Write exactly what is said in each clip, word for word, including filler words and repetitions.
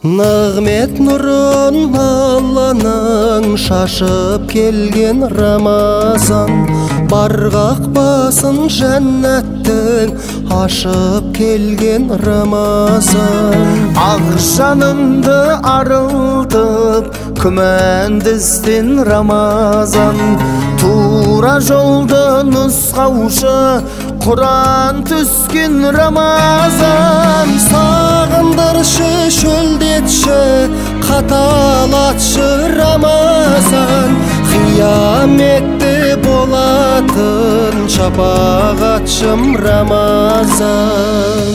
Нығмет нұрын Алланың шашып келген Рамазан, барғақ басын жәннаттың ашып келген Рамазан. Ақ жанымды арылтып күмәндізден Рамазан, тура жолды нұсқаушы Құран түскен Рамазан. Сағындыршы, шөлдетші, қаталатшы Рамазан, қияметте болатын шапағатшым Рамазан.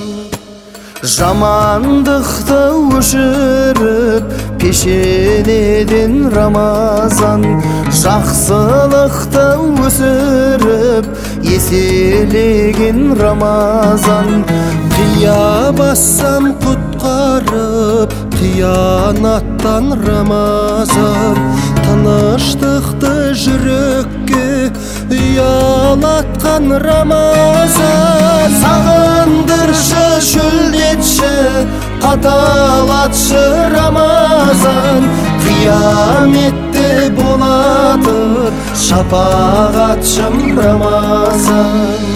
Жамандықты өшіріп пешенеден Рамазан, жақсылықты өсіріп еселеген Рамазан. Қия бассам құтқарып қиянаттан Рамазан, тыныштықты жүрекке ұялатқан Рамазан. Сағындыршы, шөлдетші, қаталатшы Рамазан, қияметте болатын шапағатшым Рамазан.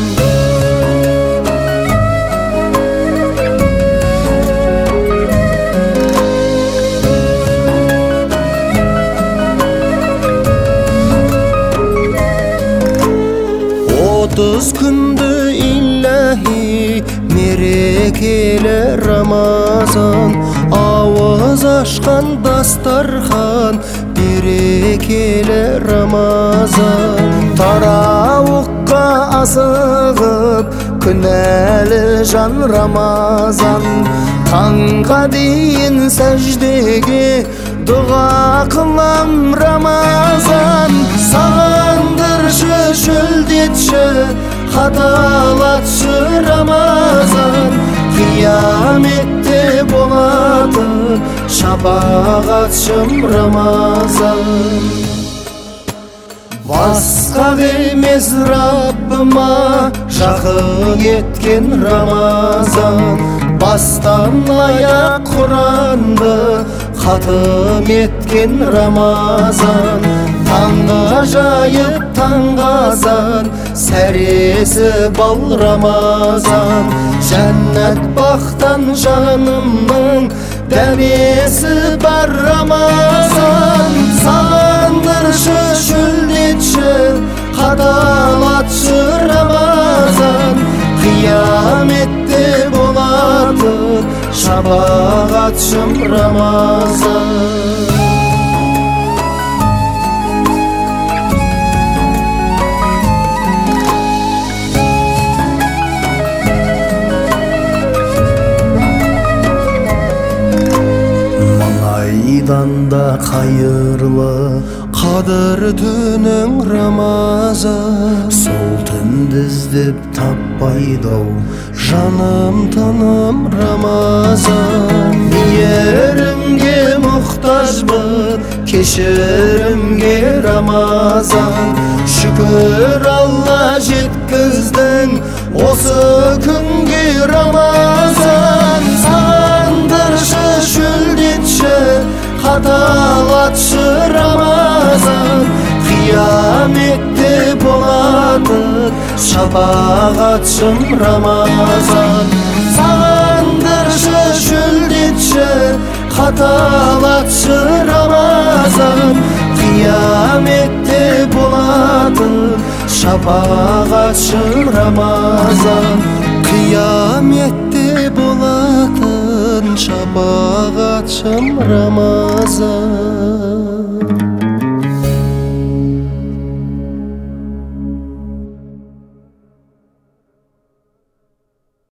Отыз күнді иллахи мерекелі Рамазан, ауыз ашқан дастархан берекелі Рамазан. Тарауыққа асығып күнәлі жан Рамазан, таңға дейін сәждеге дұға қылам Рамазан. Сағындыршы, шөлдетші, қаталатшы Рамазан, қияметте болатын шапағатшым Рамазан. Басқа емес Раббыма жақын еткен Рамазан, бастан аяқ Құранды хатым еткен Рамазан. Таңға жайып таңғазан, сәресі бал Рамазан. Жәннат бақтан жанымның дәмесі бар Рамазан. Сағындыршы, шөлдетші, қаталатшы Рамазан, қияметте болатын шапағатшым Рамазан. Айдан да қайырлы Қадыр түнің Рамазан, сол түнді іздеп таппайды-ау жаным тыным Рамазан. Мейірімге мұқтажбын, кешірімге Рамазан. Шүкір Алла жеткіздің осы күнге Рамазан. Сағындыршы, шөлдетші, қаталатшы Рамазан, қияметте болатын шапағатшым Рамазан. Сағындыршы, шөлдетші, қаталатшы Рамазан, қияметте болатын шапағатшым Рамазан. Қияметте болатын шапағатшым Рамазан.